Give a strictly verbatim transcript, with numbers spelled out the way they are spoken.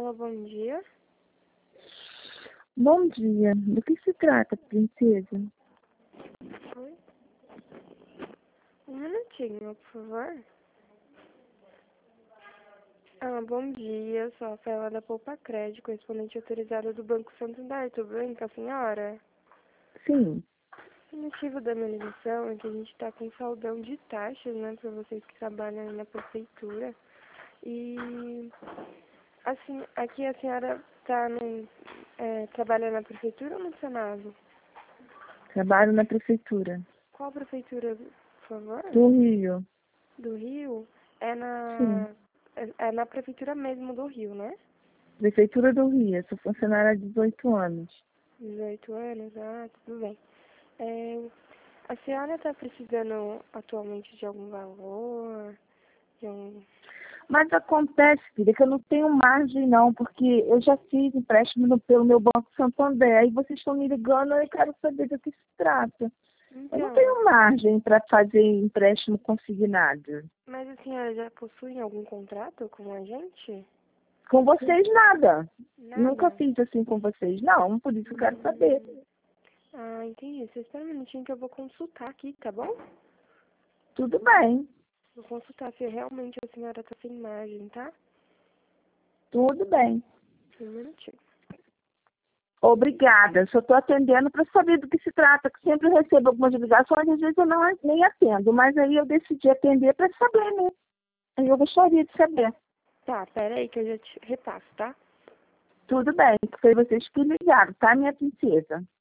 Alô, bom dia. Bom dia. Do que se trata, princesa? Oi? Um minutinho, por favor. Ah, bom dia. Sou a Rafaela da Poupa Crédito, correspondente autorizada do Banco Santander. Tudo bem com a senhora? Sim. O motivo da minha ligação é que a gente está com saldão de taxas, né, para vocês que trabalham aí na prefeitura. E, assim, aqui a senhora tá no, é, trabalha na prefeitura ou no Senado? Trabalho na prefeitura. Qual prefeitura, por favor? Do Rio. Do Rio? É Sim. na, é, é na prefeitura mesmo do Rio, né? Prefeitura do Rio. Sou funcionária há dezoito anos. dezoito anos? Ah, tudo bem. É, a senhora está precisando atualmente de algum valor? De um... Mas acontece, filha, que eu não tenho margem não, porque eu já fiz empréstimo no- pelo meu Banco Santander. Aí vocês estão me ligando e eu quero saber do que se trata. Eu não Então, tenho margem para fazer empréstimo consignado. mas a senhora já possui algum contrato com a gente? Com vocês, nada. Nunca Nada? fiz assim com vocês. Não, por isso eu quero saber. Ah, entendi. Você espera um minutinho que eu vou consultar aqui, tá bom? Tudo bem. Vou consultar se realmente a senhora tá sem margem, tá? Tudo bem. Um minutinho. Obrigada. Só estou atendendo para saber do que se trata, que sempre eu recebo algumas ligações, às vezes eu não, nem atendo, mas aí eu decidi atender para saber, né? Aí eu gostaria de saber. Tá, pera aí que eu já te repasso, tá? Tudo bem, que foi vocês que ligaram, tá, minha princesa?